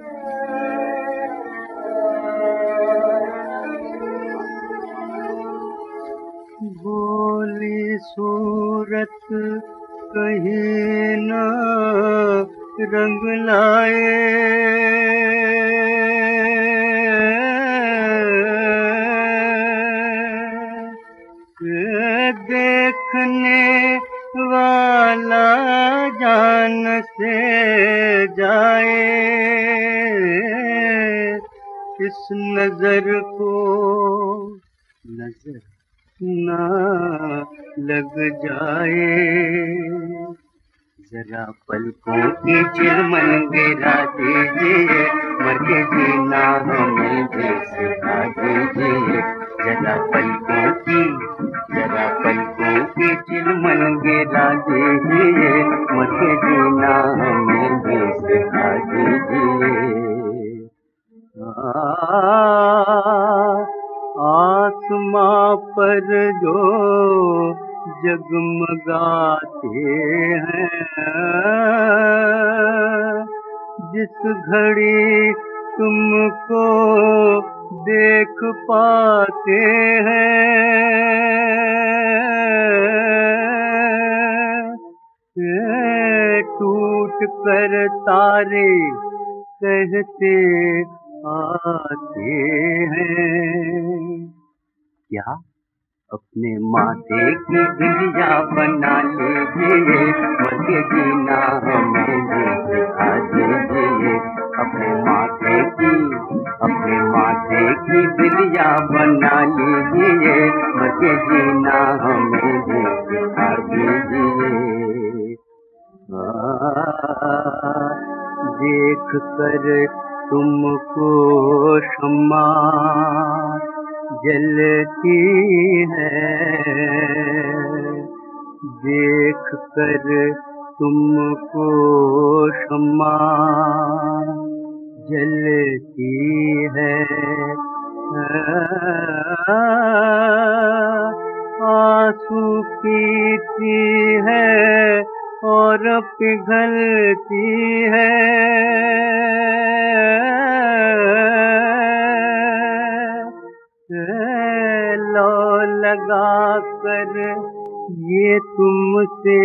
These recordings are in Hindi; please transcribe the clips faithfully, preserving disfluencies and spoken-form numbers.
भोली सूरत कहीं न रंग लाए, देखने वाला जान से जाए, इस नजर को नजर ना लग जाए। जरा पलकों की चिलमन गिरा दीजिए, मर के जीना हमें भी सिखा दीजिए। जरा पलकों की जरा पलकों की चिलमन गिरा दीजिए, मर के जीना हमें भी सिखा दीजिए। आसमां पर जो जगमगाते हैं, जिस घड़ी तुमको देख पाते हैं, टूट कर तारे कहते आते हैं। क्या अपने माथे की बिंदिया बना लीजिए, मर के जीना हमें भी सिखा दीजिए। अपने माथे की अपने माथे की बिंदिया बना लीजिए, मर के जीना हमें भी सिखा दीजिए। देख कर तुमको शम्मा जलती है, देख कर तुमको शम्मा जलती है। आंसू पीती है और पिघलती है, लो लगा कर ये तुमसे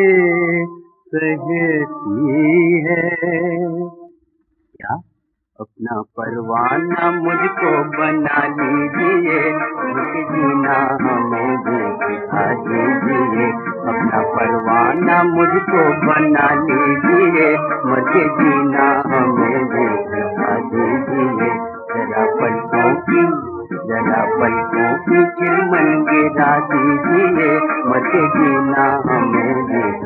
कहती है। क्या अपना परवाना मुझको बना लीजिए, मुझे जीना हमें भी सिखा दीजिए। अपना परवाना मुझको बना लीजिए, मुझे जीना हमें भी सिखा दीजिए। जरा पलकों की जरा पलकों की चिलमन गिरा दीजिए, मुझे जीना हमें भी